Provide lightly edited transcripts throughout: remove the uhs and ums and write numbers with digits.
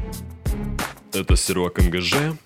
Это Серега НГЖ.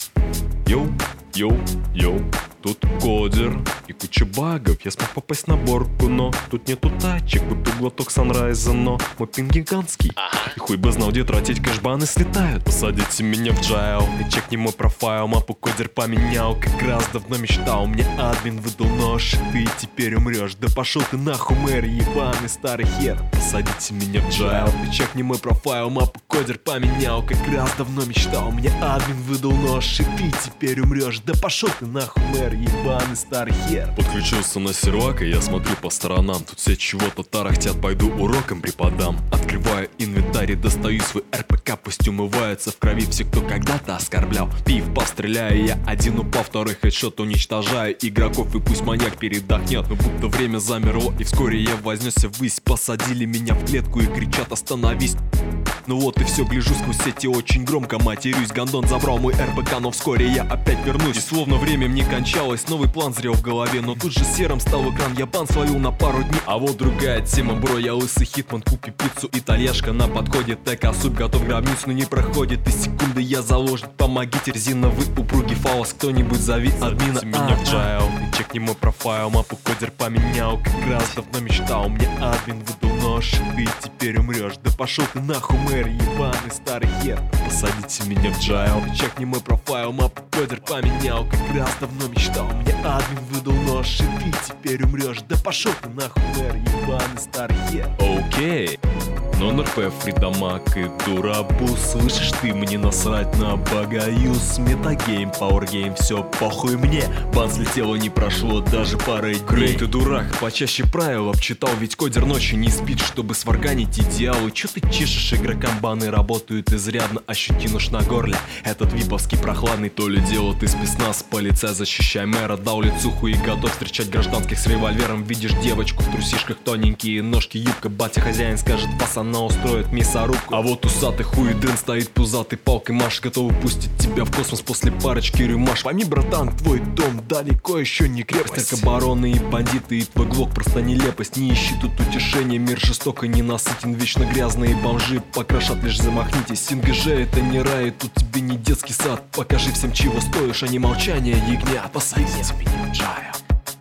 Йоу, тут кодер и куча багов. Я смог попасть на борку, но тут нету тачек. Купил глоток санрайза, но мой пин гигантский. И хуй бы знал, где тратить кэшбаны слетают. Посадите меня в джайл и чекни мой профайл. Мапу кодер поменял, как раз давно мечтал. Мне админ выдал нож, и ты теперь умрешь. Да пошел ты нахуй, мэр, ебаный старый хер. Посадите меня в джайл и чекни мой профайл. Мапу кодер поменял, как раз давно мечтал. Мне админ выдал нож, и ты теперь умрешь. Да пошел ты нахуй, мэр, ебаный старый хер. Подключился на сервак, и я смотрю по сторонам. Тут все чего-то тарахтят, пойду уроком преподам. Открываю инвентарь и достаю свой РПК. Пусть умываются в крови все, кто когда-то оскорблял. Пив, постреляю, я один упал, второй хедшот уничтожаю игроков. И пусть маньяк передохнет, но будто время замерло. И вскоре я вознесся ввысь. Посадили меня в клетку и кричат: остановись. Ну вот и все, гляжу сквозь сети, очень громко матерюсь. Гандон забрал мой РПК, но вскоре я опять вернусь. И словно время мне кончалось, новый план зрел в голове. Но тут же серым стал экран, я бан словил на пару дней. А вот другая тема, бро, я лысый хитман. Купи пиццу, итальяшка на подходе. ТК суп готов, гробницу, но не проходит. И секунды я заложник, помогите, резиновый упругий фаус. Кто-нибудь зови админа, меня в джайл и чекни мой профайл. Мапу кодер поменял, как раз давно мечтал. Мне админ выдал нож, и ты теперь умрешь. Да пошел ты нахуй, мэр, ебаный старый хер. Посадите меня в джайл и чекни мой профайл. Мапу кодер поменял, как раз давно мечтал. Мне админ выдал нож, и ты теперь умрешь. Да пошел ты нахуй, мэр, ебаный старый хер. Окей. Non-RP, фридамаг и дурабус. Слышишь ты, мне насрать на багаюз. Метагейм, пауэргейм, все похуй мне. Бан слетело, не прошло даже пары дней. Крей, ты дурак, почаще правила обчитал. Ведь кодер ночью не спит, чтобы сварганить идеалы. Че ты чешешь, игрокам баны работают изрядно. Ощути нож на горле, этот виповский прохладный. То ли дело ты спецназ, полиция, защищай мэра. Дал лицуху и готов встречать гражданских с револьвером. Видишь девочку в трусишках, тоненькие ножки, юбка. Батя хозяин скажет, пацан, она устроит мясорубку. А вот усатый хуедрин стоит пузатый, палкой маш, готовый пустить тебя в космос после парочки рюмаш. Пойми, братан, твой дом далеко еще не крепость. Только бароны и бандиты, и твой глок просто нелепость. Не ищи тут утешения, мир жестоко не насытен. Вечно грязные бомжи покрошат, лишь замахнитесь. НГЖ это не рай, тут тебе не детский сад. Покажи всем, чего стоишь, а не молчание ягнят. Посадите меня в джайл,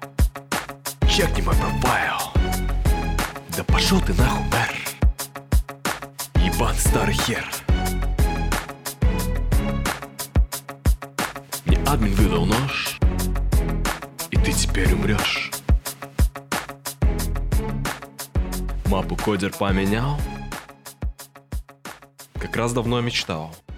чекни мой профайл. Да пошел ты нахуй, мэр, ебаный старый хер. Мне админ выдал нож, и ты теперь умрешь. Мапу кодер поменял, как раз давно мечтал.